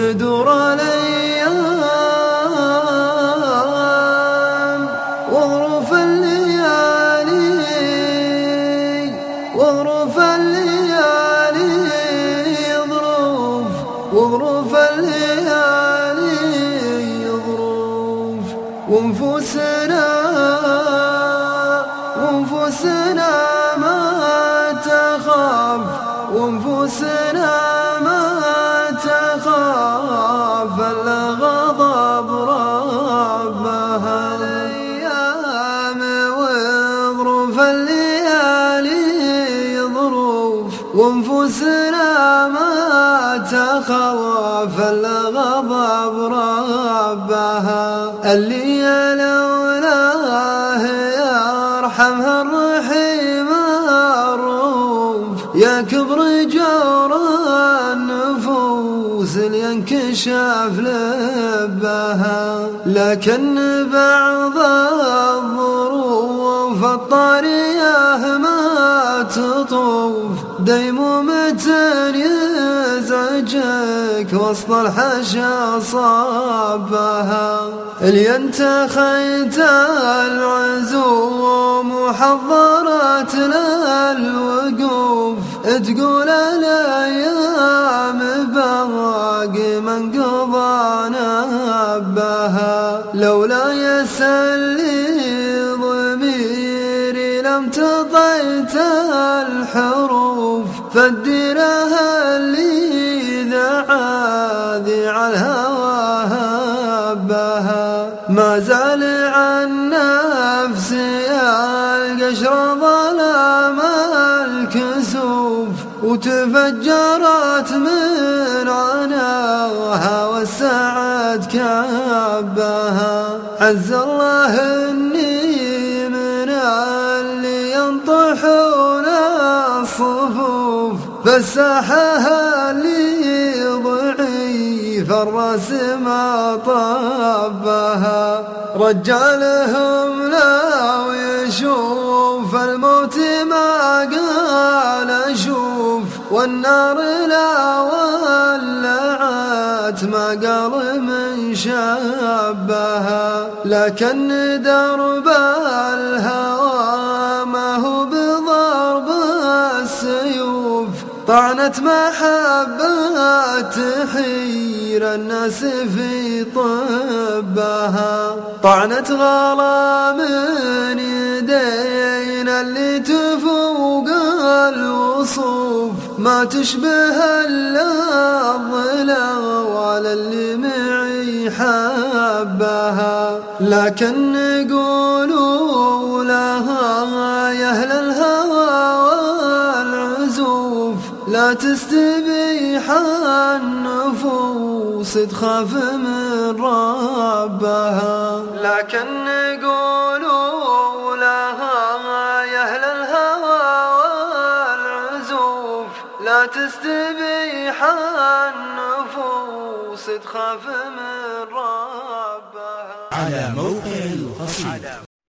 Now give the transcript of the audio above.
تدور الأيام وغروف الليالي ظروف وغروف الليالي ظروف وانفسنا ما تخاف ما تخاف إلا غضب ربها. الأيام وظروف الليالي ظروف وانفسنا ما تخاف إلا غضب ربها. اللي لولاه يرحمها الرحيم الرؤوف يا كبر جور النفوس لينكشف لبها. لكن بعض الظروف الطارية ما تطوف ديمومة يزعجك وسط الحشا صابها. اللي انتخيت العزوم وحضرت للوقوف تقول الأيام باقي من قضى نبها. لولا يسلي ضميري لم تضيت الحروف فالدرها اللي ذاع الهوى هبها. ما زال عن نفسي القشر ظلام الكسوف وتفجرت من عناها والسعد كبها. عز الله اني من اللي ينطحون الصفوف فالساحة اللي ضعيف الراس ما طبها. رجالهم لو يشوف الموت ما قال اشوف والنار لا ولعت ما قال من شبها. لكن درب الهوى ما هو بضرب السيوف طعنت محبة تحير الناس في طبها. طعنت غلا من يدينا اللي تفوق الوصوف ما تشبه الا الظلا ولا اللي معي حبها. لكن نقولوا لها يا اهل الهوى والعزوف لا تستبيح النفوس تخاف من ربها. لكن نقولوا لها يا اهل الهوى والعزوف لا تستبيح النفوس تخاف من ربها. على موقع القصيدة.